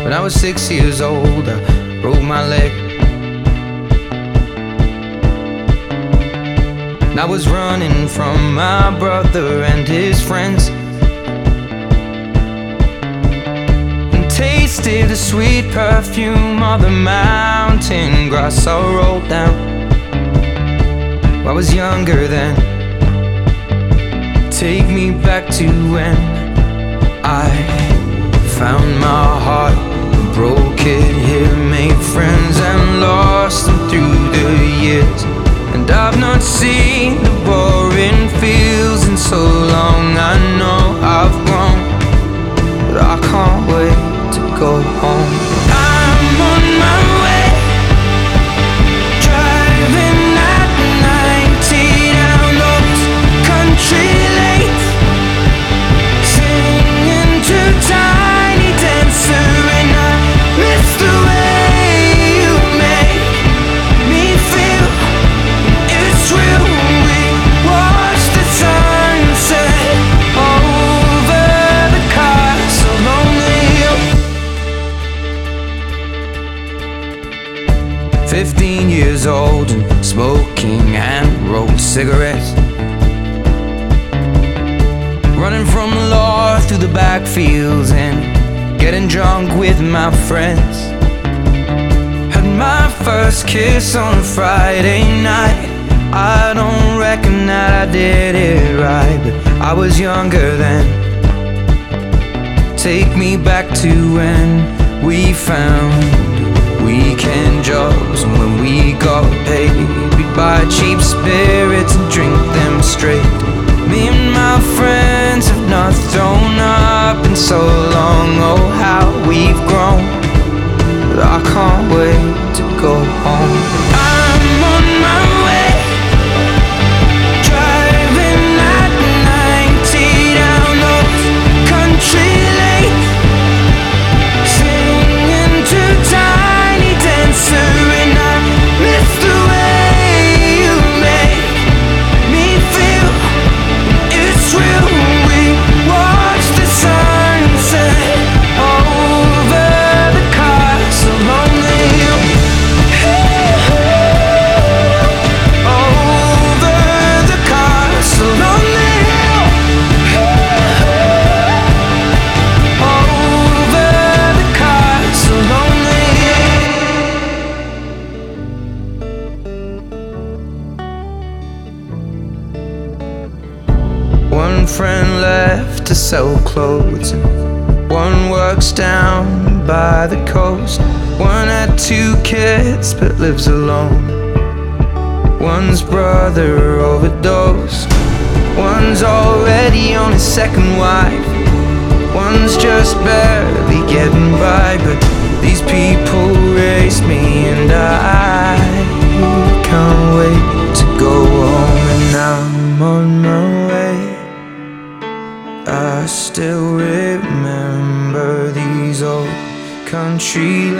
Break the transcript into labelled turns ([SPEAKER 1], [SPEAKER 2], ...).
[SPEAKER 1] When I was 6 years old, I broke my leg. And I was running from my brother and his friends, and tasted the sweet perfume of the mountain grass I rolled down. I was younger then. Take me back to when I found my heart, broke it here, made friends and lost them through the years. And I've not seen the boring fields in so long. I know I've grown, but I can't wait to go home. I'm on my way, driving at 90 down those country lanes, singing to Tiny Dancer, and I miss the way you make me feel. It's real. We watch the sunset over the castle on the hill. 15 years old and smoking hand-rolled cigarettes, running from the law through the backfields and getting drunk with my friends. Had my first kiss on a Friday night. I don't reckon that I did it right, but I was younger then. Take me back to when we found weekend jobs, and when we got paid, we'd buy cheap spirits and drink them straight. Me and my friends have not thrown up in so long. Oh, how we've grown, but I can't wait to go home. I'm on my way, driving at 90 down those country lanes, singing to Tiny Dancer, and I miss the way you make me feel. It's real. We watch the sunset over the castle on the hill. Over the castle on the hill. Over the castle on the hill. One friend left to sell clothes, and one works down by the coast. One had 2 kids but lives alone. One's brother overdosed. One's already on his second wife. One's just barely getting by, but these people raise me, and I can't wait to go home. And I'm on my way. I still remember these old country